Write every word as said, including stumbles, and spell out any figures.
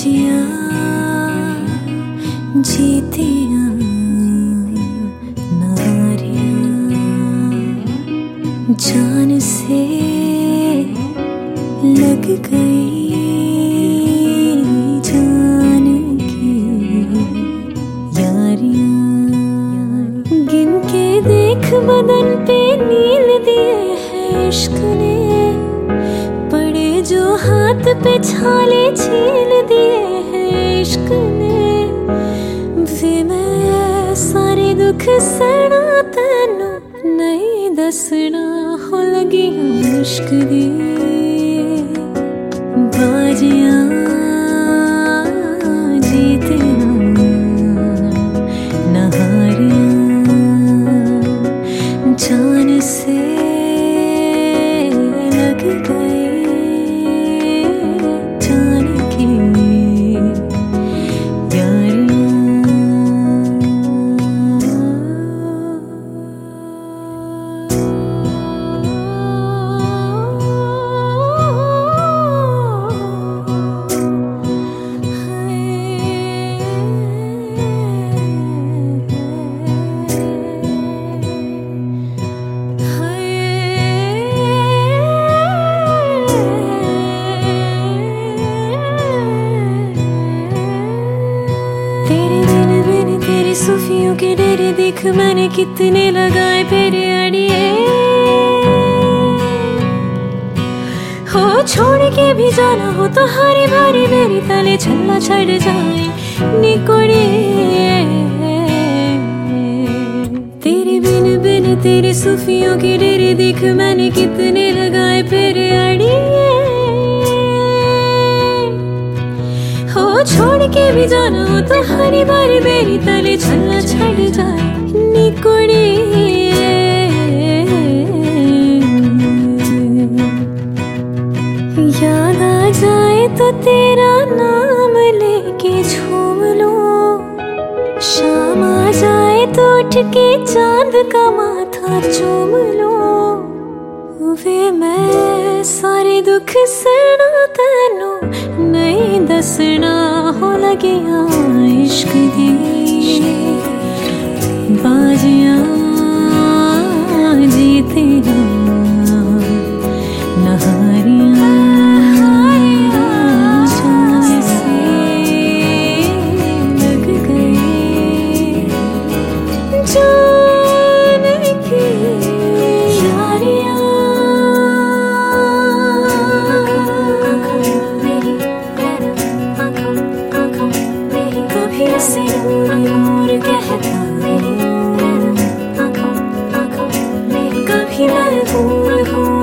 बाजिया जीतिया नारियां जान से लग गई जान की यारियां। गिन के देख बदन पे नील दिए है इश्क ने, पड़े जो हाथ पे छाले छील दिए हैं इश्क ने। वे मैं सारे दुख सहना तैनू नहीं दसना हो लगी इश्क दी बाजियां जीतियां नहारियां जान से लग गई जान की सूफियों के डेरे देख मैंने कितने लगाए फेरे अड़िए। हो छोड़ के भी जाना हो तो हरी भरी मेरी तले छल्ला छड़ जाए निकोड़े। तेरे बिन बिन तेरे सूफियों के डेरे देख मैंने कितने लगाए फेरे अड़िए। हो छोड़ के भी जाना हो तो हरी बारी मेरी तले छल्ला छड़ जाए निकोड़े। याद आ जाए तो तेरा नाम लेके झूम लो, शाम आ जाए तो उठ के चांद का माथा चूम लो। वे मैं सारे दुख सहना तैनू नहीं दसना हो लगिया इश्क दी बाजियां जीतियां नहारियां जान से लग गई जान की यारियां। कभी से दूर दूर कहता मेरी आँखों आँखों मेरी, कभी मैं दूर हूँ